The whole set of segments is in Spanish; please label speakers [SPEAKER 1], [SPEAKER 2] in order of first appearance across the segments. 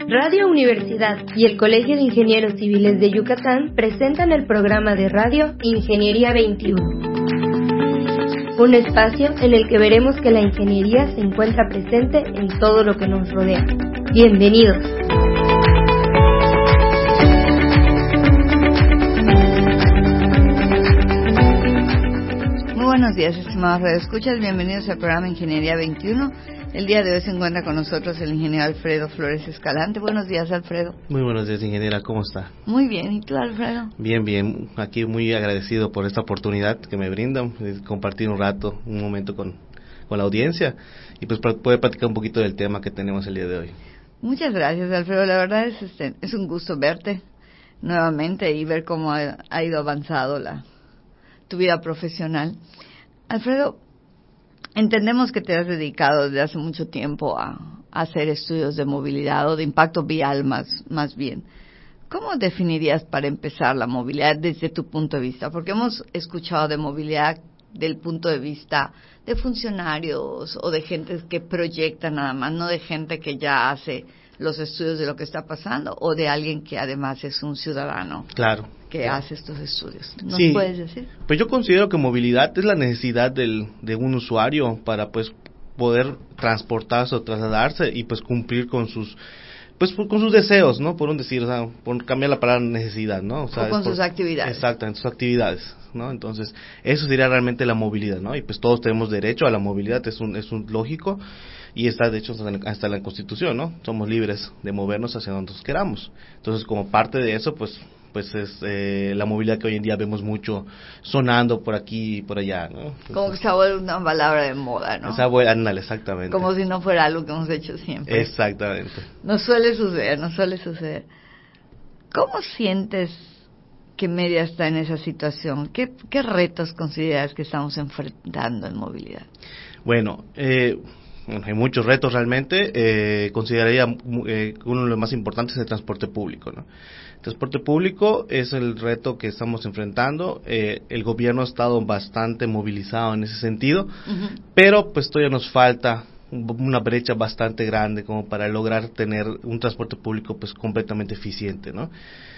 [SPEAKER 1] Radio Universidad y el Colegio de Ingenieros Civiles de Yucatán presentan el programa de radio Ingeniería 21. Un espacio en el que veremos que la ingeniería se encuentra presente en todo lo que nos rodea. Bienvenidos.
[SPEAKER 2] Muy buenos días, estimados radioescuchas. Bienvenidos al programa Ingeniería 21. El día de hoy se encuentra con nosotros el ingeniero Alfredo Flores Escalante. Buenos días, Alfredo.
[SPEAKER 3] Muy buenos días, ingeniera. ¿Cómo está?
[SPEAKER 2] Muy bien. ¿Y tú, Alfredo?
[SPEAKER 3] Bien. Aquí muy agradecido por esta oportunidad que me brindan de compartir un rato, un momento con la audiencia y pues poder platicar un poquito del tema que tenemos el día de hoy.
[SPEAKER 2] Muchas gracias, Alfredo. La verdad es un gusto verte nuevamente y ver cómo ha ido avanzado tu vida profesional. Alfredo, entendemos que te has dedicado desde hace mucho tiempo a hacer estudios de movilidad o de impacto vial más bien. ¿Cómo definirías para empezar la movilidad desde tu punto de vista? Porque hemos escuchado de movilidad del punto de vista de funcionarios o de gente que proyecta nada más, no de gente que ya hace los estudios de lo que está pasando o de alguien que además es un ciudadano.
[SPEAKER 3] Claro.
[SPEAKER 2] Que hace estos estudios. ¿Nos
[SPEAKER 3] sí,
[SPEAKER 2] puedes decir?
[SPEAKER 3] Pues yo considero que movilidad es la necesidad de un usuario para pues poder transportarse o trasladarse y pues cumplir con sus deseos, ¿no? Por un decir, o sea, por cambiar la palabra necesidad, ¿no? O sea,
[SPEAKER 2] o con sus actividades.
[SPEAKER 3] Exactamente, sus actividades, ¿no? Entonces, eso sería realmente la movilidad, ¿no? Y pues todos tenemos derecho a la movilidad, es un lógico y está de hecho hasta la Constitución, ¿no? Somos libres de movernos hacia donde queramos. Entonces, como parte de eso, pues es la movilidad que hoy en día vemos mucho sonando por aquí y por allá, ¿no? Entonces,
[SPEAKER 2] como que se vuelve una palabra de moda, ¿no?
[SPEAKER 3] Ándale, exactamente.
[SPEAKER 2] Como si no fuera algo que hemos hecho siempre.
[SPEAKER 3] Exactamente.
[SPEAKER 2] Nos suele suceder. ¿Cómo sientes que Mérida está en esa situación? ¿Qué retos consideras que estamos enfrentando en movilidad?
[SPEAKER 3] Bueno, hay muchos retos realmente. Consideraría uno de los más importantes es el transporte público, ¿no? El transporte público es el reto que estamos enfrentando. El gobierno ha estado bastante movilizado en ese sentido, pero pues todavía nos falta una brecha bastante grande como para lograr tener un transporte público pues completamente eficiente, ¿no?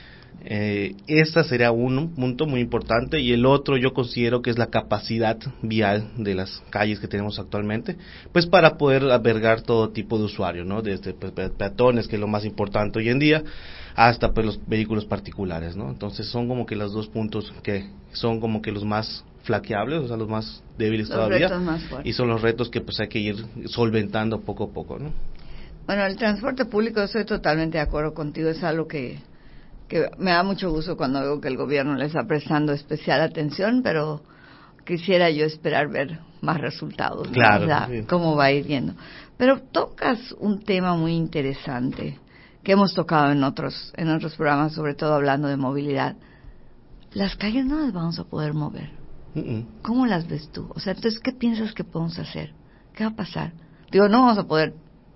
[SPEAKER 3] Esta sería un punto muy importante, y el otro yo considero que es la capacidad vial de las calles que tenemos actualmente, pues para poder albergar todo tipo de usuarios, ¿no? Desde pues, peatones, que es lo más importante hoy en día, hasta pues los vehículos particulares, ¿no? Entonces son como que los dos puntos que son como que los más flaqueables, o sea, los más débiles todavía, y son los retos que pues hay que ir solventando poco a poco, ¿no?
[SPEAKER 2] Bueno, el transporte público, estoy totalmente de acuerdo contigo, es algo que me da mucho gusto cuando veo que el gobierno le está prestando especial atención, pero quisiera yo esperar ver más resultados,
[SPEAKER 3] claro,
[SPEAKER 2] ¿no? Sí. Cómo va a ir viendo. Pero tocas un tema muy interesante que hemos tocado en otros programas, sobre todo hablando de movilidad. Las calles no las vamos a poder mover. ¿Cómo las ves tú? O sea, entonces, ¿qué piensas que podemos hacer? ¿Qué va a pasar? Digo, no vamos a poder,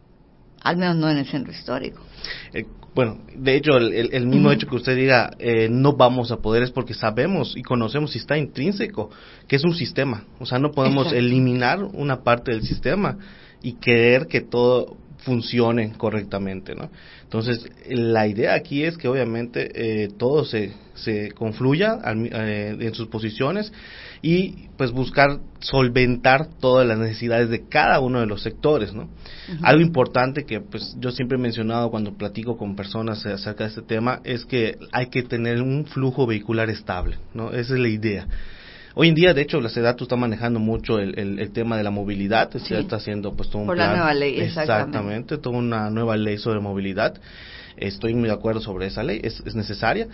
[SPEAKER 2] al menos no en el centro histórico.
[SPEAKER 3] Bueno, de hecho, el mismo hecho que usted diga no vamos a poder es porque sabemos y conocemos y está intrínseco que es un sistema. O sea, no podemos eliminar una parte del sistema y querer que todo funcione correctamente, ¿no? Entonces, la idea aquí es que obviamente todo se confluya en sus posiciones y pues buscar solventar todas las necesidades de cada uno de los sectores, ¿no? Algo importante que pues yo siempre he mencionado cuando platico con personas acerca de este tema es que hay que tener un flujo vehicular estable, ¿no? Esa es la idea. Hoy en día, de hecho, la SEDATU está manejando mucho el tema de la movilidad, sí. Está haciendo pues todo un
[SPEAKER 2] plan. Por la nueva ley, exactamente,
[SPEAKER 3] toda una nueva ley sobre movilidad. Estoy muy de acuerdo sobre esa ley, es necesaria.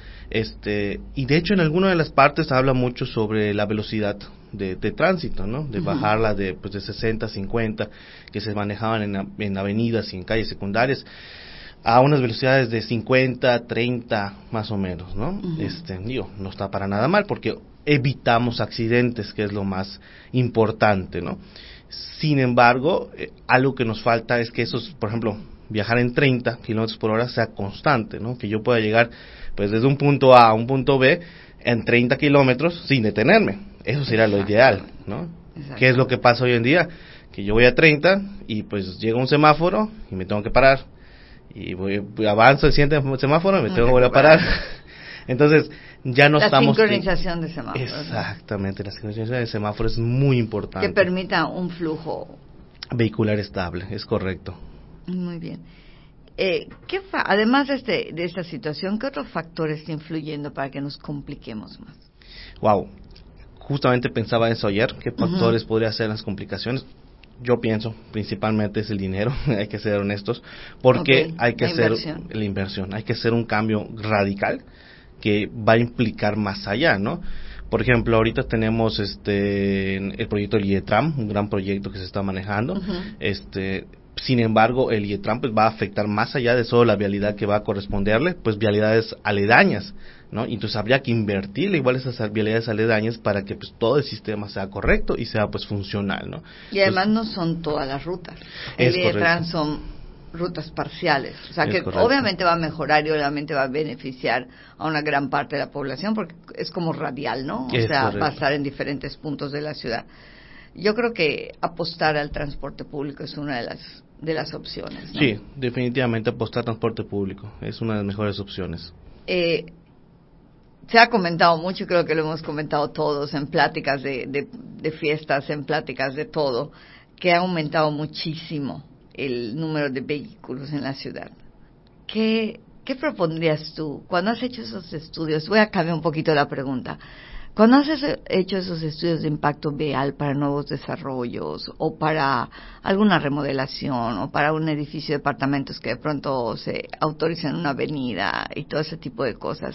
[SPEAKER 3] Y de hecho en alguna de las partes habla mucho sobre la velocidad de tránsito, ¿no? De bajarla de 60, 50, que se manejaban en avenidas y en calles secundarias, a unas velocidades de 50, 30 más o menos, ¿no? No está para nada mal porque evitamos accidentes, que es lo más importante, ¿no? Sin embargo, algo que nos falta es que esos, por ejemplo, viajar en 30 kilómetros por hora sea constante, ¿no? Que yo pueda llegar pues desde un punto A a un punto B en 30 kilómetros sin detenerme. Eso sería lo ideal, ¿no? ¿Qué es lo que pasa hoy en día? Que yo voy a 30 y pues llega un semáforo y me tengo que parar. y avanzo el siguiente semáforo y me tengo que volver a parar. Entonces, ya no estamos...
[SPEAKER 2] La sincronización de semáforos.
[SPEAKER 3] Exactamente, la sincronización de semáforos es muy importante.
[SPEAKER 2] Que permita un flujo
[SPEAKER 3] vehicular estable, es correcto.
[SPEAKER 2] Muy bien. Además de esta situación, ¿qué otros factores están influyendo para que nos compliquemos más?
[SPEAKER 3] Wow, justamente pensaba eso ayer, ¿qué factores podría ser las complicaciones? Yo pienso, principalmente es el dinero, hay que ser honestos, porque hay que hacer la inversión, hay que hacer un cambio radical que va a implicar más allá, ¿no? Por ejemplo, ahorita tenemos el proyecto del IETRAM, un gran proyecto que se está manejando. Sin embargo, el IETRAM pues va a afectar más allá de solo la vialidad que va a corresponderle, pues vialidades aledañas, ¿no? Entonces habría que invertirle igual esas vialidades aledañas para que pues todo el sistema sea correcto y sea pues funcional, ¿no?
[SPEAKER 2] Y además no son todas las rutas. El IETRAM son rutas parciales, o sea que obviamente va a mejorar y obviamente va a beneficiar a una gran parte de la población porque es como radial, ¿no? O sea, va a estar en diferentes puntos de la ciudad. Yo creo que apostar al transporte público es una de las opciones, ¿no?
[SPEAKER 3] Sí, definitivamente apostar al transporte público es una de las mejores opciones.
[SPEAKER 2] Se ha comentado mucho, creo que lo hemos comentado todos en pláticas de fiestas, en pláticas de todo, que ha aumentado muchísimo el número de vehículos en la ciudad. ¿Qué propondrías tú cuando has hecho esos estudios? Voy a cambiar un poquito la pregunta. Cuando has hecho esos estudios de impacto vial para nuevos desarrollos o para alguna remodelación o para un edificio de departamentos que de pronto se autoricen una avenida y todo ese tipo de cosas,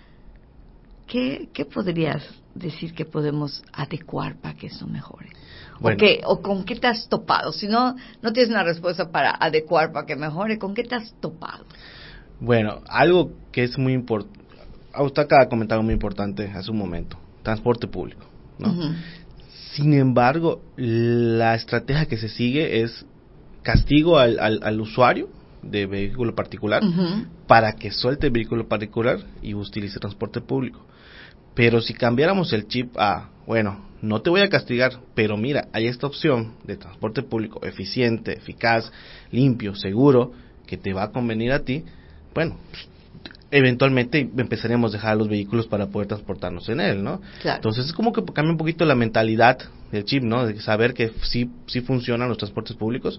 [SPEAKER 2] ¿qué podrías decir que podemos adecuar para que eso mejore? Bueno. ¿O con qué te has topado? Si no tienes una respuesta para adecuar para que mejore, ¿con qué te has topado?
[SPEAKER 3] Bueno, algo que es muy importante, usted acaba de comentar algo muy importante hace un momento, transporte público, ¿no? Sin embargo, la estrategia que se sigue es castigo al usuario de vehículo particular para que suelte el vehículo particular y utilice transporte público. Pero si cambiáramos el chip a, bueno, no te voy a castigar, pero mira, hay esta opción de transporte público eficiente, eficaz, limpio, seguro, que te va a convenir a ti, bueno, eventualmente empezaríamos a dejar los vehículos para poder transportarnos en él, ¿no?
[SPEAKER 2] Claro.
[SPEAKER 3] Entonces es como que cambia un poquito la mentalidad del chip, ¿no? De saber que sí funcionan los transportes públicos,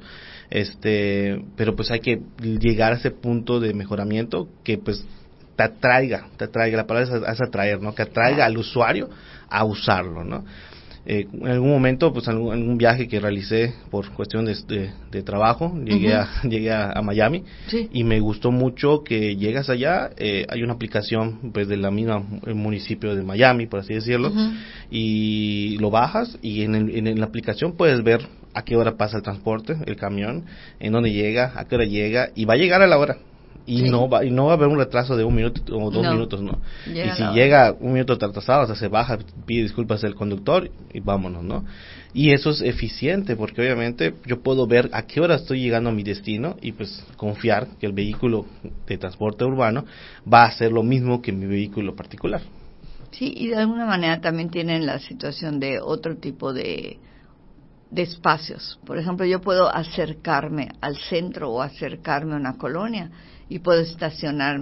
[SPEAKER 3] pero pues hay que llegar a ese punto de mejoramiento que pues te atraiga, la palabra es atraer, ¿no? Que atraiga al usuario a usarlo, ¿no? En algún momento, pues en algún viaje que realicé por cuestiones de trabajo, llegué a Miami, sí. Y me gustó mucho que llegas allá, hay una aplicación pues de la misma municipio de Miami, por así decirlo, y lo bajas y en la aplicación puedes ver a qué hora pasa el transporte, el camión, en dónde llega, a qué hora llega, y va a llegar a la hora. Y sí. no va a haber un retraso de 1 minuto o 2 minutos, ¿no? Y si llega 1 minuto atrasado, o sea, se baja, pide disculpas al conductor y vámonos, ¿no? Y eso es eficiente porque obviamente yo puedo ver a qué hora estoy llegando a mi destino y pues confiar que el vehículo de transporte urbano va a hacer lo mismo que mi vehículo particular.
[SPEAKER 2] Sí, y de alguna manera también tienen la situación de otro tipo de espacios. Por ejemplo, yo puedo acercarme al centro o acercarme a una colonia y puedo estacionar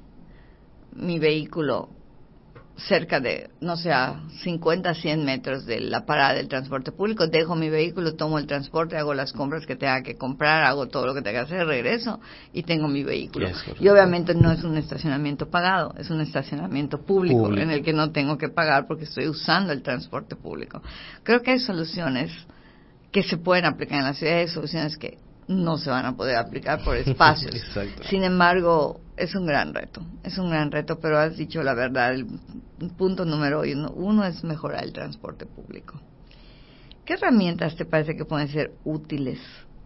[SPEAKER 2] mi vehículo cerca de, no sé, a 50, 100 metros de la parada del transporte público, dejo mi vehículo, tomo el transporte, hago las compras que tenga que comprar, hago todo lo que tenga que hacer, regreso y tengo mi vehículo. Y obviamente no es un estacionamiento pagado, es un estacionamiento público en el que no tengo que pagar porque estoy usando el transporte público. Creo que hay soluciones que se pueden aplicar en la ciudad, hay soluciones que no se van a poder aplicar por espacios. Sin embargo, es un gran reto, pero has dicho la verdad, el punto número uno es mejorar el transporte público. ¿Qué herramientas te parece que pueden ser útiles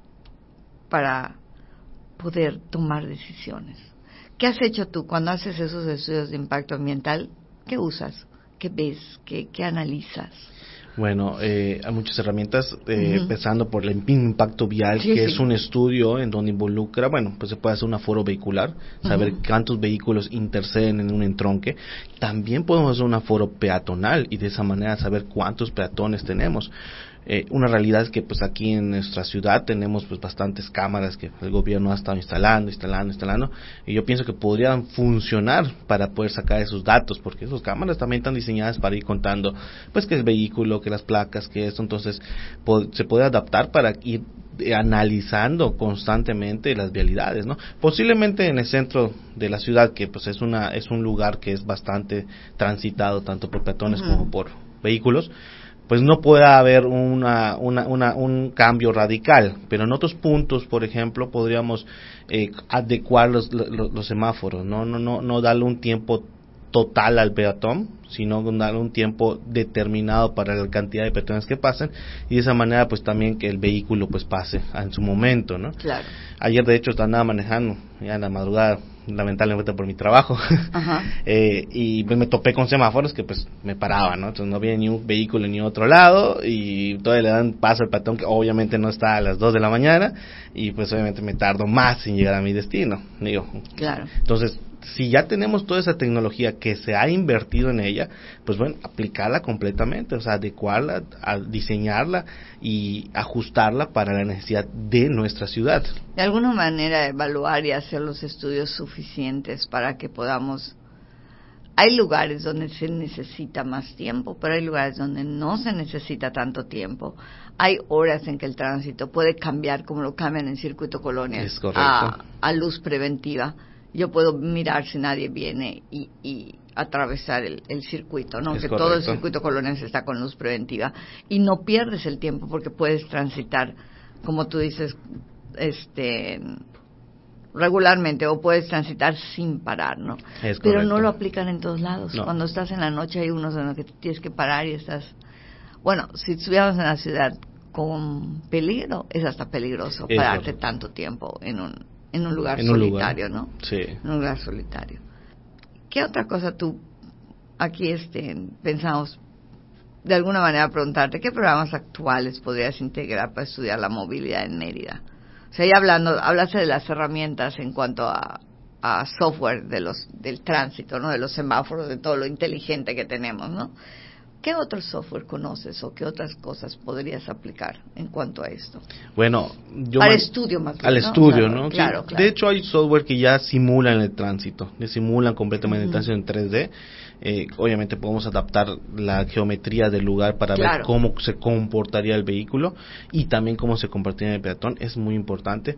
[SPEAKER 2] para poder tomar decisiones? ¿Qué has hecho tú cuando haces esos estudios de impacto ambiental? ¿Qué usas? ¿Qué ves? ¿Qué analizas?
[SPEAKER 3] Bueno, hay muchas herramientas, empezando por el impacto vial, que es un estudio en donde involucra, bueno, pues se puede hacer un aforo vehicular, saber cuántos vehículos interceden en un entronque. También podemos hacer un aforo peatonal y de esa manera saber cuántos peatones tenemos. Una realidad es que pues aquí en nuestra ciudad tenemos pues bastantes cámaras que el gobierno ha estado instalando, y yo pienso que podrían funcionar para poder sacar esos datos, porque esas cámaras también están diseñadas para ir contando pues que el vehículo, que las placas, que esto, entonces se puede adaptar para ir analizando constantemente las vialidades, ¿no? Posiblemente en el centro de la ciudad, que pues es un lugar que es bastante transitado tanto por peatones como por vehículos, pues no pueda haber un cambio radical, pero en otros puntos, por ejemplo, podríamos adecuar los semáforos, no darle un tiempo total al peatón, sino darle un tiempo determinado para la cantidad de peatones que pasen, y de esa manera pues también que el vehículo pues pase en su momento, ¿no?
[SPEAKER 2] Claro.
[SPEAKER 3] Ayer de hecho andaba manejando ya en la madrugada, lamentablemente por mi trabajo, y pues me topé con semáforos que pues me paraban, ¿no? Entonces no había ni un vehículo ni otro lado, y todavía le dan paso al peatón que obviamente no está a las 2 de la mañana, y pues obviamente me tardo más en llegar a mi destino, digo.
[SPEAKER 2] Claro.
[SPEAKER 3] Entonces, si ya tenemos toda esa tecnología que se ha invertido en ella, pues bueno, aplicarla completamente, o sea, adecuarla, diseñarla y ajustarla para la necesidad de nuestra ciudad.
[SPEAKER 2] De alguna manera evaluar y hacer los estudios suficientes para que podamos... Hay lugares donde se necesita más tiempo, pero hay lugares donde no se necesita tanto tiempo. Hay horas en que el tránsito puede cambiar, como lo cambian en Circuito Colonias, a luz preventiva. Yo puedo mirar si nadie viene y atravesar el circuito, ¿no? Que correcto. Todo el Circuito Colonias está con luz preventiva y no pierdes el tiempo porque puedes transitar, como tú dices, regularmente, o puedes transitar sin parar, ¿no? Pero no lo aplican en todos lados. No. Cuando estás en la noche hay unos en los que tienes que parar y estás... Bueno, si estuviéramos en la ciudad con peligro, es hasta peligroso pararte tanto tiempo en un lugar solitario, ¿no?
[SPEAKER 3] Sí.
[SPEAKER 2] En un lugar solitario. ¿Qué otra cosa tú aquí pensamos de alguna manera preguntarte? ¿Qué programas actuales podrías integrar para estudiar la movilidad en Mérida? O sea, ya hablaste de las herramientas en cuanto a software del tránsito, ¿no? De los semáforos, de todo lo inteligente que tenemos, ¿no? ¿Qué otro software conoces o qué otras cosas podrías aplicar en cuanto a esto?
[SPEAKER 3] Bueno,
[SPEAKER 2] al estudio más bien,
[SPEAKER 3] al estudio, ¿no?
[SPEAKER 2] Claro,
[SPEAKER 3] sí.
[SPEAKER 2] Claro.
[SPEAKER 3] De hecho, hay software que ya simulan el tránsito, simulan completamente el tránsito en 3D. Obviamente podemos adaptar la geometría del lugar para ver cómo se comportaría el vehículo y también cómo se comportaría el peatón. Es muy importante.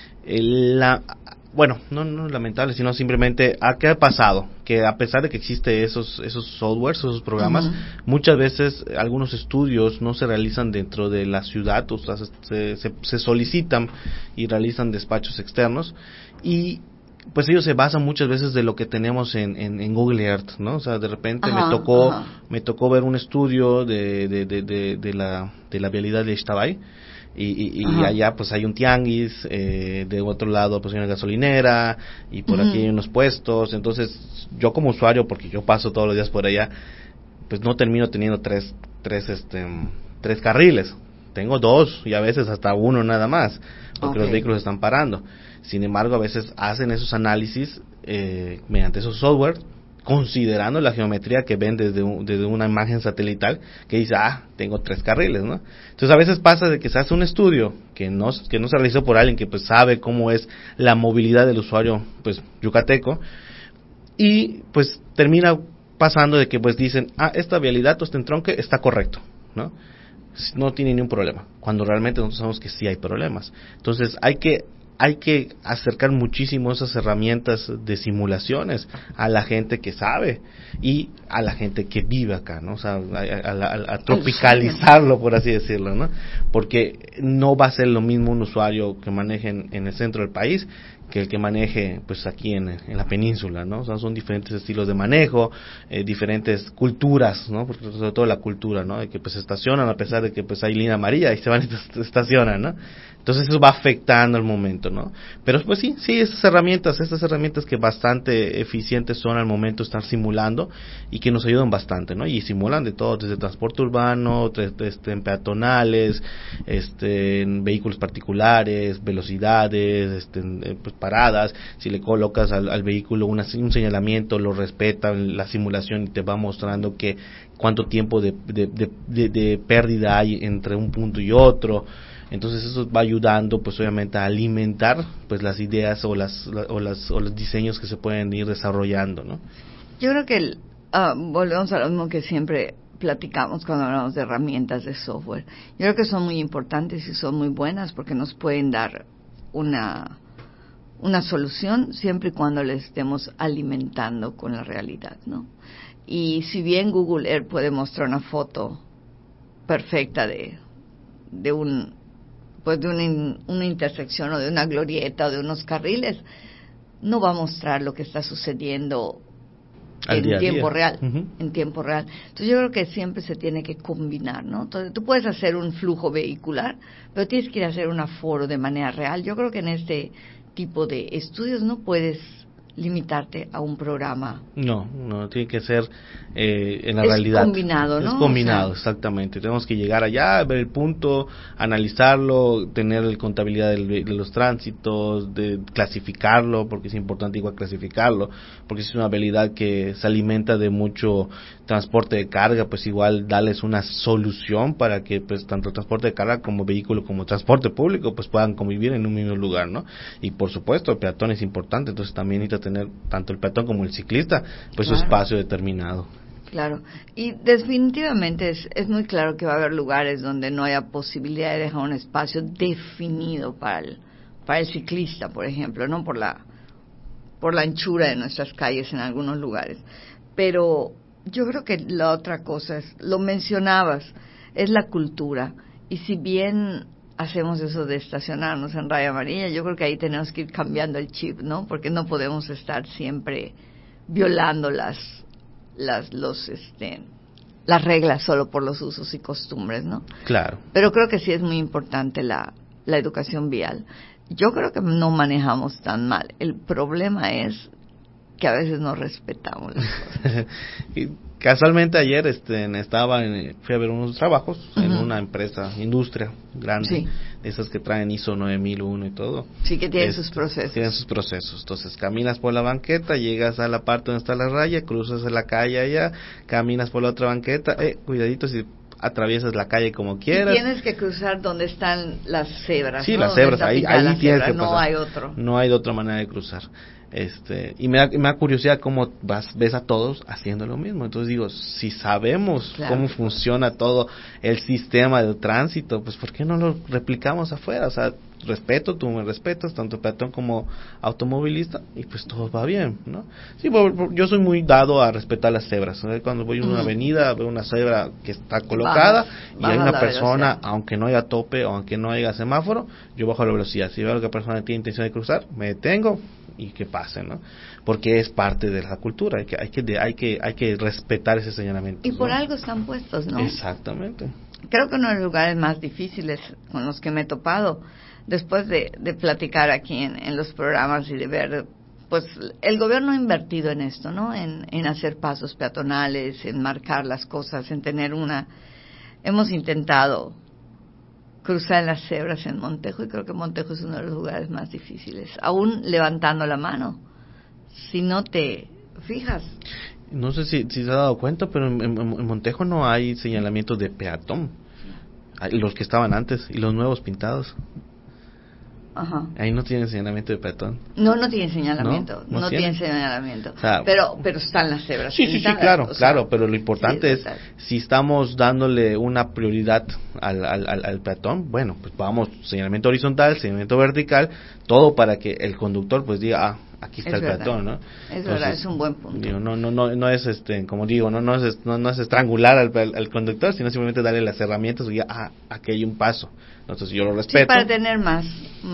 [SPEAKER 3] Bueno, no es lamentable, sino simplemente, ¿qué ha pasado? Que a pesar de que existe esos softwares, esos programas, muchas veces algunos estudios no se realizan dentro de la ciudad, o sea, se solicitan y realizan despachos externos, y pues ellos se basan muchas veces de lo que tenemos en Google Earth, ¿no? O sea, de repente me tocó ver un estudio de la vialidad de Ixtabay, y allá pues hay un tianguis, de otro lado pues hay una gasolinera, y por aquí hay unos puestos. Entonces yo como usuario, porque yo paso todos los días por allá, pues no termino teniendo tres carriles, tengo 2 y a veces hasta 1 nada más, porque los vehículos están parando. Sin embargo, a veces hacen esos análisis mediante esos software, considerando la geometría que ven desde una imagen satelital, que dice, tengo 3 carriles, ¿no? Entonces a veces pasa de que se hace un estudio que no se realizó por alguien que pues sabe cómo es la movilidad del usuario pues yucateco, y pues termina pasando de que pues dicen, esta vialidad, este entronque está correcto, ¿no? No tiene ningún problema, cuando realmente nosotros sabemos que sí hay problemas. Entonces hay que acercar muchísimo esas herramientas de simulaciones a la gente que sabe y a la gente que vive acá, ¿no? O sea, a tropicalizarlo, por así decirlo, ¿no? Porque no va a ser lo mismo un usuario que maneje en el centro del país que el que maneje pues aquí en la península, ¿no? O sea, son diferentes estilos de manejo, diferentes culturas, ¿no? Porque sobre todo la cultura, ¿no? De que pues se estacionan a pesar de que pues hay línea amarilla y se van y se estacionan, ¿no? Entonces eso va afectando el momento. momento, ¿no? Pero pues sí, estas herramientas que bastante eficientes son al momento de estar simulando y que nos ayudan bastante, ¿no? Y simulan de todo, desde transporte urbano, en peatonales, en vehículos particulares, velocidades, pues paradas. Si le colocas al vehículo un señalamiento, lo respeta la simulación y te va mostrando que cuánto tiempo de pérdida hay entre un punto y otro. Entonces eso va ayudando pues obviamente a alimentar pues las ideas o los diseños que se pueden ir desarrollando, ¿no?
[SPEAKER 2] Yo creo que volvemos a lo mismo que siempre platicamos cuando hablamos de herramientas de software. Yo creo que son muy importantes y son muy buenas porque nos pueden dar una solución siempre y cuando le estemos alimentando con la realidad, ¿no? Y si bien Google Earth puede mostrar una foto perfecta de una intersección o de una glorieta o de unos carriles, no va a mostrar lo que está sucediendo en tiempo real. Uh-huh. En tiempo real. Entonces yo creo que siempre se tiene que combinar, ¿no? Entonces tú puedes hacer un flujo vehicular, pero tienes que ir a hacer un aforo de manera real. Yo creo que en este tipo de estudios no puedes limitarte a un programa.
[SPEAKER 3] No, tiene que ser en la realidad.
[SPEAKER 2] Es combinado, ¿no?
[SPEAKER 3] Es combinado, exactamente. Tenemos que llegar allá, ver el punto, analizarlo, tener contabilidad de los tránsitos, de clasificarlo, porque es importante igual clasificarlo, porque si es una habilidad que se alimenta de mucho transporte de carga, pues igual darles una solución para que pues tanto transporte de carga como vehículo como transporte público pues puedan convivir en un mismo lugar, ¿no? Y por supuesto el peatón es importante, entonces también necesita tener tanto el peatón como el ciclista pues su espacio determinado.
[SPEAKER 2] Claro, y definitivamente es muy claro que va a haber lugares donde no haya posibilidad de dejar un espacio definido para el ciclista, por ejemplo, no por la anchura de nuestras calles en algunos lugares. Pero yo creo que la otra cosa lo mencionabas, es la cultura. Y si bien hacemos eso de estacionarnos en raya amarilla, yo creo que ahí tenemos que ir cambiando el chip, ¿no? Porque no podemos estar siempre violando las reglas solo por los usos y costumbres, ¿no?
[SPEAKER 3] Claro.
[SPEAKER 2] Pero creo que sí es muy importante la educación vial. Yo creo que no manejamos tan mal. El problema es que a veces no respetamos las cosas.
[SPEAKER 3] Y casualmente ayer fui a ver unos trabajos en una empresa, industria grande,
[SPEAKER 2] sí,
[SPEAKER 3] esas que traen ISO 9001 y todo.
[SPEAKER 2] Sí, que tienen sus procesos.
[SPEAKER 3] Tienen sus procesos. Entonces caminas por la banqueta, llegas a la parte donde está la raya, cruzas la calle allá, caminas por la otra banqueta, cuidadito si atraviesas la calle como quieras.
[SPEAKER 2] Y tienes que cruzar donde están las cebras.
[SPEAKER 3] Sí,
[SPEAKER 2] ¿no?
[SPEAKER 3] las cebras, ahí tienes que pasar.
[SPEAKER 2] No hay otro.
[SPEAKER 3] No hay de otra manera de cruzar. Y me da curiosidad cómo ves a todos haciendo lo mismo. Entonces digo, si sabemos cómo funciona todo el sistema de tránsito, pues ¿por qué no lo replicamos afuera? O sea, tú me respetas, tanto peatón como automovilista, y pues todo va bien, ¿no? Sí, yo soy muy dado a respetar las cebras, ¿no? Cuando voy en una avenida, veo una cebra que está colocada y hay una persona, velocidad. Aunque no haya tope o aunque no haya semáforo, yo bajo la velocidad. Si veo que la persona tiene intención de cruzar, me detengo y que pase, ¿no? Porque es parte de la cultura, hay que respetar ese señalamiento.
[SPEAKER 2] Y por algo están puestos, ¿no?
[SPEAKER 3] Exactamente.
[SPEAKER 2] Creo que uno de los lugares más difíciles con los que me he topado, después de platicar aquí en los programas y de ver, pues el gobierno ha invertido en esto, ¿no? En hacer pasos peatonales, en marcar las cosas, en tener hemos intentado cruzar las cebras en Montejo, y creo que Montejo es uno de los lugares más difíciles, aún levantando la mano, si no te fijas.
[SPEAKER 3] No sé si se ha dado cuenta, pero en Montejo no hay señalamientos de peatón, los que estaban antes y los nuevos pintados.
[SPEAKER 2] Ajá.
[SPEAKER 3] Ahí no tienen señalamiento de peatón.
[SPEAKER 2] No tiene señalamiento. No tiene señalamiento.
[SPEAKER 3] O sea,
[SPEAKER 2] pero están las cebras.
[SPEAKER 3] Sí, claro. Pero lo importante es si estamos dándole una prioridad al peatón, bueno, pues vamos, señalamiento horizontal, señalamiento vertical, todo para que el conductor pues diga, aquí está el peatón, ¿no?
[SPEAKER 2] Es verdad, es un buen punto.
[SPEAKER 3] Digo, no es como digo, no es estrangular al conductor, sino simplemente darle las herramientas y aquí hay un paso. Entonces yo lo respeto.
[SPEAKER 2] Sí, para tener más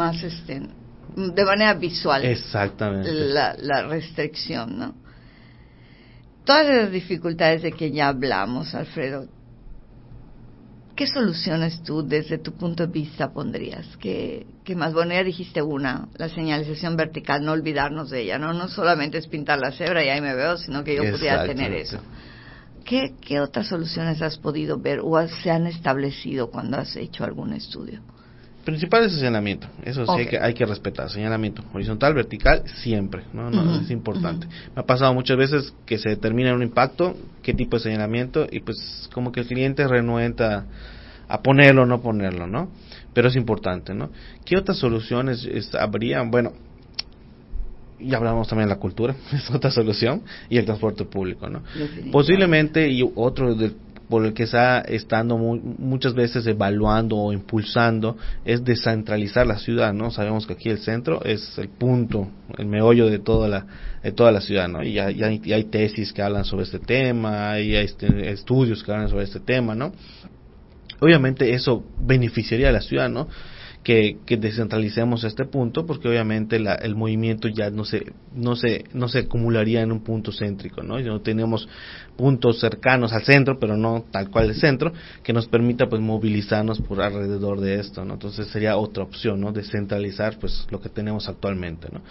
[SPEAKER 2] de manera visual.
[SPEAKER 3] Exactamente.
[SPEAKER 2] La restricción, ¿no? Todas las dificultades de que ya hablamos, Alfredo, ¿Qué soluciones tú, desde tu punto de vista, pondrías? ¿Qué más? Bueno, ya dijiste una, la señalización vertical, no olvidarnos de ella, ¿no? No solamente es pintar la cebra y ahí me veo, sino que yo pudiera tener eso. ¿Qué otras soluciones has podido ver o se han establecido cuando has hecho algún estudio?
[SPEAKER 3] Principal es el señalamiento, eso sí hay que respetar, señalamiento horizontal, vertical, siempre, ¿no? Es importante. Me ha pasado muchas veces que se determina un impacto, qué tipo de señalamiento, y pues como que el cliente renuenta a ponerlo o no ponerlo, ¿no? Pero es importante, ¿no? ¿Qué otras soluciones habría? Bueno, ya hablamos también de la cultura, es otra solución, y el transporte público, ¿no? Posiblemente, y otro por el que está estando muchas veces evaluando o impulsando, es descentralizar la ciudad, ¿no? Sabemos que aquí el centro es el punto, el meollo de toda la ciudad, ¿no? Y hay tesis que hablan sobre este tema, y hay estudios que hablan sobre este tema, ¿no? Obviamente eso beneficiaría a la ciudad, ¿no? Que descentralicemos este punto, porque obviamente el movimiento ya no se acumularía en un punto céntrico, ¿no? Ya no tenemos puntos cercanos al centro, pero no tal cual el centro, que nos permita pues movilizarnos por alrededor de esto, ¿no? Entonces sería otra opción, ¿no? Descentralizar pues lo que tenemos actualmente, ¿no?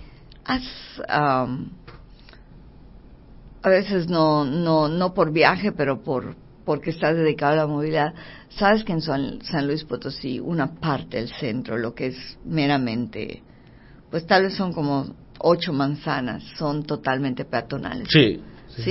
[SPEAKER 2] A veces no por viaje, pero porque estás dedicado a la movilidad, sabes que en San Luis Potosí una parte del centro, lo que es meramente, pues tal vez son como 8 manzanas, son totalmente peatonales.
[SPEAKER 3] Sí.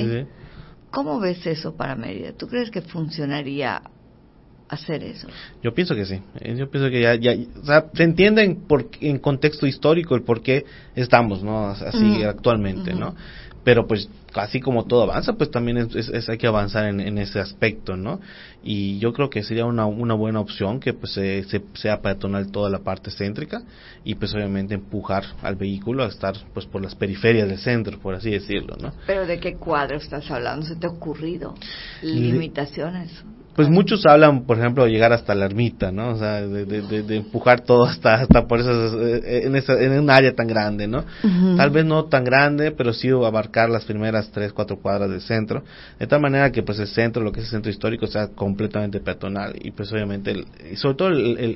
[SPEAKER 2] ¿Cómo ves eso para Mérida? ¿Tú crees que funcionaría hacer eso?
[SPEAKER 3] Yo pienso que sí. Yo pienso que ya o sea, se entiende en contexto histórico el por qué estamos, ¿no? Así actualmente, ¿no? Pero pues así como todo avanza, pues también hay que avanzar en ese aspecto, ¿no? Y yo creo que sería una buena opción que pues sea peatonal toda la parte céntrica, y pues obviamente empujar al vehículo a estar pues por las periferias del centro, por así decirlo, ¿no?
[SPEAKER 2] ¿Pero de qué cuadro estás hablando? ¿Se te ha ocurrido limitaciones?
[SPEAKER 3] Pues muchos hablan, por ejemplo, de llegar hasta la ermita, ¿no? O sea, de empujar todo hasta por esas, en un área tan grande, ¿no? Tal vez no tan grande, pero sí abarcar las primeras 3-4 cuadras del centro, de tal manera que pues el centro, lo que es el centro histórico, sea completamente peatonal, y pues obviamente sobre todo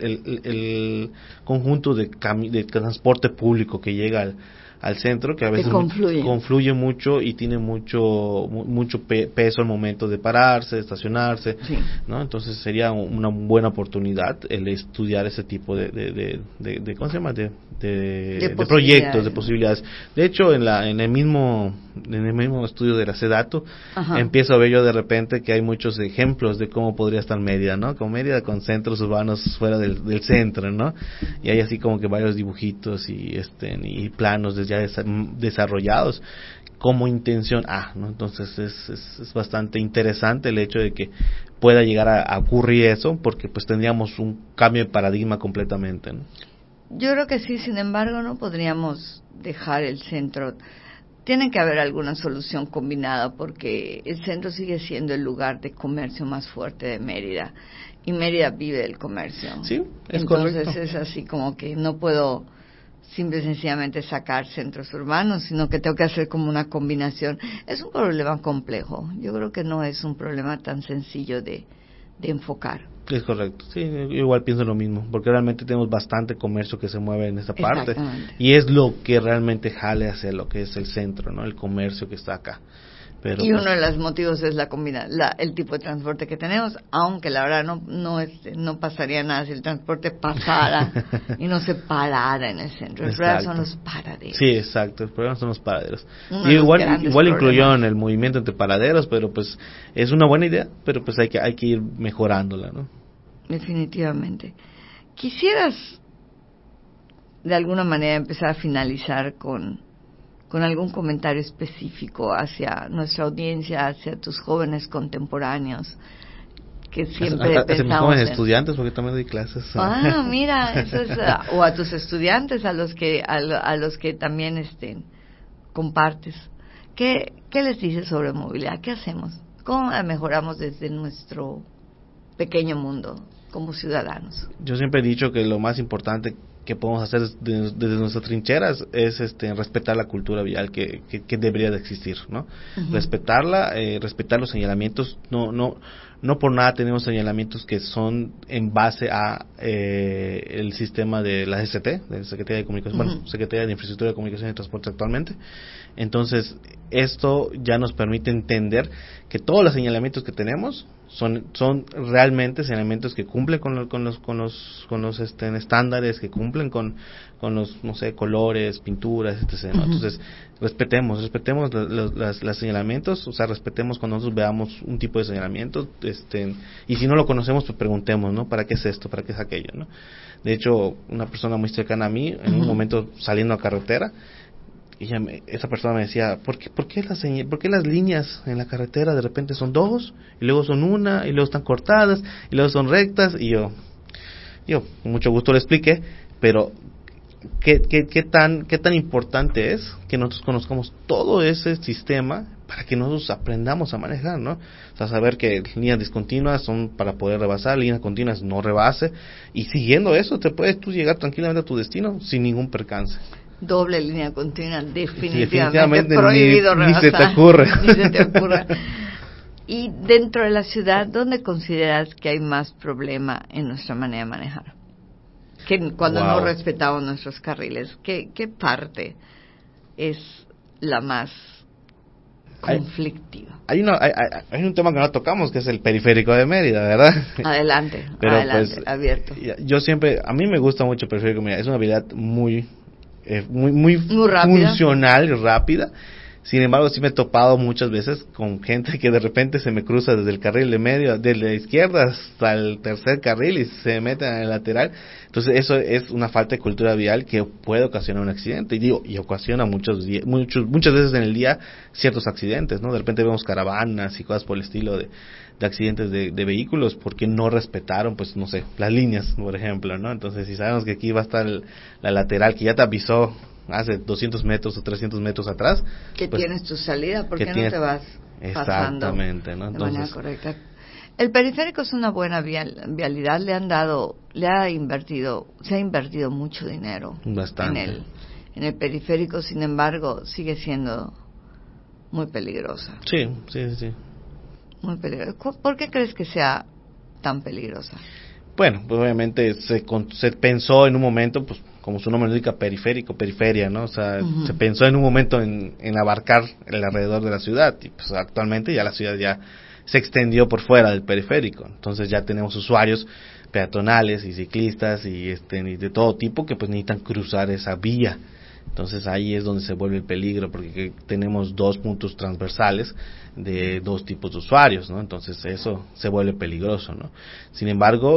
[SPEAKER 3] el conjunto de transporte público que llega al centro, que a veces confluye mucho y tiene mucho peso al momento de pararse, de estacionarse, ¿no? Entonces sería una buena oportunidad el estudiar ese tipo de ¿cómo se llama? De proyectos, de posibilidades. De hecho, en el mismo estudio de la SEDATU, empiezo a ver yo de repente que hay muchos ejemplos de cómo podría estar Mérida, ¿no? Con Mérida, con centros urbanos fuera del centro, ¿no? Y hay así como que varios dibujitos y planos ya desarrollados como intención ¿no? Entonces es bastante interesante el hecho de que pueda llegar a ocurrir eso, porque pues tendríamos un cambio de paradigma completamente, ¿no?
[SPEAKER 2] Yo creo que sí, sin embargo, no podríamos dejar el centro. Tiene que haber alguna solución combinada, porque el centro sigue siendo el lugar de comercio más fuerte de Mérida, y Mérida vive del comercio.
[SPEAKER 3] Sí, es
[SPEAKER 2] entonces
[SPEAKER 3] correcto.
[SPEAKER 2] Es así como que no puedo simple y sencillamente sacar centros urbanos, sino que tengo que hacer como una combinación. Es un problema complejo. Yo creo que no es un problema tan sencillo de enfocar.
[SPEAKER 3] Es correcto, sí, igual pienso lo mismo, porque realmente tenemos bastante comercio que se mueve en esta parte, y es lo que realmente jale hacia lo que es el centro, ¿no? El comercio que está acá. Pero
[SPEAKER 2] y uno de los motivos es el tipo de transporte que tenemos, aunque la verdad no pasaría nada si el transporte pasara y no se parara en el centro. El problema son los paraderos.
[SPEAKER 3] Sí, exacto, el problema son los paraderos. Y igual incluyó en el movimiento entre paraderos, pero pues es una buena idea, pero pues hay que ir mejorándola, ¿no?
[SPEAKER 2] Definitivamente. ¿Quisieras de alguna manera empezar a finalizar con algún comentario específico hacia nuestra audiencia, hacia tus jóvenes contemporáneos, que siempre
[SPEAKER 3] hacia
[SPEAKER 2] pensamos
[SPEAKER 3] mis jóvenes estudiantes, porque también doy clases?
[SPEAKER 2] Mira, eso es, o a tus estudiantes, a los que también compartes. ¿Qué les dices sobre movilidad? ¿Qué hacemos? ¿Cómo la mejoramos desde nuestro pequeño mundo como ciudadanos?
[SPEAKER 3] Yo siempre he dicho que lo más importante que podemos hacer desde nuestras trincheras es respetar la cultura vial que debería de existir, ¿no? Uh-huh. Respetarla, respetar los señalamientos. No por nada tenemos señalamientos que son en base a el sistema de la SCT, de Secretaría de Comunicación, uh-huh. Secretaría de Infraestructura de Comunicación y Transporte actualmente. Entonces, esto ya nos permite entender que todos los señalamientos que tenemos son realmente señalamientos que cumplen con los estándares, que cumplen con los, no sé, colores, pinturas, etc., ¿no? Uh-huh. Entonces, respetemos los señalamientos, o sea, respetemos cuando nosotros veamos un tipo de señalamiento, y si no lo conocemos, pues preguntemos, ¿no? ¿Para qué es esto? ¿Para qué es aquello? ¿No? De hecho, una persona muy cercana a mí, en un momento saliendo a carretera, esa persona me decía, ¿por qué las líneas en la carretera de repente son 2, y luego son 1, y luego están cortadas, y luego son rectas? Y yo con mucho gusto le expliqué, pero ¿qué tan importante es que nosotros conozcamos todo ese sistema para que nosotros aprendamos a manejar, ¿no? O sea, saber que líneas discontinuas son para poder rebasar, líneas continuas no rebase, y siguiendo eso te puedes tú llegar tranquilamente a tu destino sin ningún percance.
[SPEAKER 2] Doble línea continua, definitivamente prohibido rebasar.
[SPEAKER 3] Ni se te ocurre.
[SPEAKER 2] Ni se te ocurre. Y dentro de la ciudad, ¿dónde consideras que hay más problema en nuestra manera de manejar? Que cuando no respetamos nuestros carriles, ¿qué parte es la más conflictiva? Hay
[SPEAKER 3] un tema que no tocamos, que es el periférico de Mérida, ¿verdad?
[SPEAKER 2] Adelante, pues, abierto.
[SPEAKER 3] Yo siempre, a mí me gusta mucho el periférico de Mérida, es una habilidad muy funcional y rápida. Sin embargo, sí me he topado muchas veces con gente que de repente se me cruza desde el carril de medio, de la izquierda hasta el tercer carril, y se meten en el lateral. Entonces eso es una falta de cultura vial que puede ocasionar un accidente, y ocasiona muchas veces en el día ciertos accidentes, ¿no? De repente vemos caravanas y cosas por el estilo de accidentes de vehículos porque no respetaron, pues no sé, las líneas, por ejemplo, ¿no? Entonces, si sabemos que aquí va a estar la lateral que ya te avisó hace 200 metros o 300 metros atrás,
[SPEAKER 2] que pues, tienes tu salida, porque no te vas pasando
[SPEAKER 3] exactamente, ¿no? Entonces,
[SPEAKER 2] de manera correcta. El periférico es una buena vialidad, se ha invertido mucho dinero
[SPEAKER 3] bastante
[SPEAKER 2] en el periférico, sin embargo, sigue siendo muy peligrosa.
[SPEAKER 3] Sí.
[SPEAKER 2] Muy peligrosa. ¿Por qué crees que sea tan peligrosa?
[SPEAKER 3] Bueno, pues obviamente se pensó en un momento, pues como su nombre lo indica, periférico, periferia, ¿no? O sea, uh-huh. Se pensó en un momento en abarcar el alrededor de la ciudad, y pues actualmente ya la ciudad ya se extendió por fuera del periférico. Entonces ya tenemos usuarios peatonales y ciclistas y de todo tipo que pues necesitan cruzar esa vía. Entonces ahí es donde se vuelve el peligro, porque tenemos 2 puntos transversales de 2 tipos de usuarios, ¿no? Entonces eso se vuelve peligroso, ¿no? Sin embargo,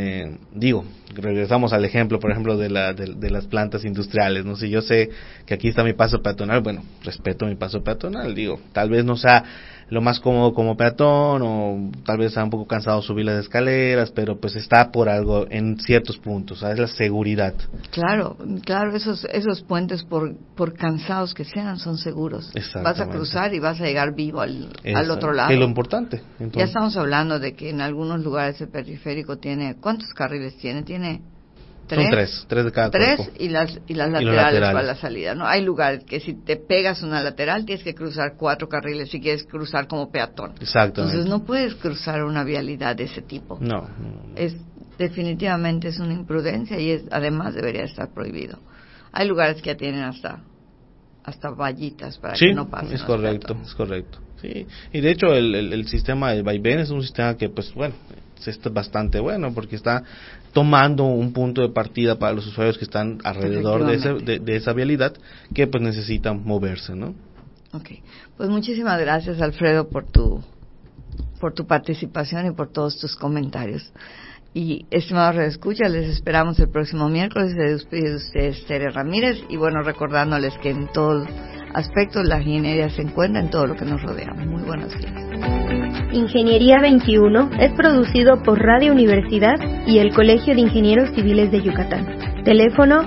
[SPEAKER 3] regresamos al ejemplo, por ejemplo, de las plantas industriales, ¿no? Si yo sé que aquí está mi paso peatonal, bueno, respeto mi paso peatonal, tal vez no sea lo más cómodo como peatón, o tal vez sea un poco cansado subir las escaleras, pero pues está por algo en ciertos puntos, ¿sabes? La seguridad.
[SPEAKER 2] Claro, esos puentes por cansados que sean son seguros. Vas a cruzar y vas a llegar vivo al otro lado.
[SPEAKER 3] Que es lo importante.
[SPEAKER 2] Entonces, ya estamos hablando de que en algunos lugares el periférico tiene, ¿cuántos carriles tiene? Tiene
[SPEAKER 3] 3. Son 3 de cada cuerpo.
[SPEAKER 2] Y las laterales para la salida, ¿no? Hay lugares que si te pegas una lateral tienes que cruzar 4 carriles si quieres cruzar como peatón.
[SPEAKER 3] Exactamente.
[SPEAKER 2] Entonces no puedes cruzar una vialidad de ese tipo.
[SPEAKER 3] No.
[SPEAKER 2] Definitivamente es una imprudencia y además debería estar prohibido. Hay lugares que ya tienen hasta vallitas para que no pasen.
[SPEAKER 3] Es correcto. Sí. Y de hecho el sistema de vaivén es un sistema que pues bueno, es bastante bueno porque está tomando un punto de partida para los usuarios que están alrededor de esa vialidad que pues necesitan moverse, ¿no?
[SPEAKER 2] Okay. Pues muchísimas gracias, Alfredo, por tu participación y por todos tus comentarios. Y estimados redescuchas, les esperamos el próximo miércoles. Se despide de ustedes Tere Ramírez, y bueno, recordándoles que en todos aspectos la ingeniería se encuentra en todo lo que nos rodea. Muy buenos días.
[SPEAKER 1] Ingeniería 21 es producido por Radio Universidad y el Colegio de Ingenieros Civiles de Yucatán. Teléfono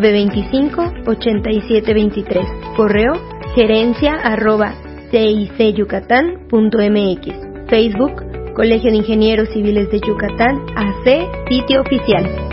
[SPEAKER 1] 925-8723. Correo gerencia@cicyucatán.mx. Facebook Colegio de Ingenieros Civiles de Yucatán AC, sitio oficial.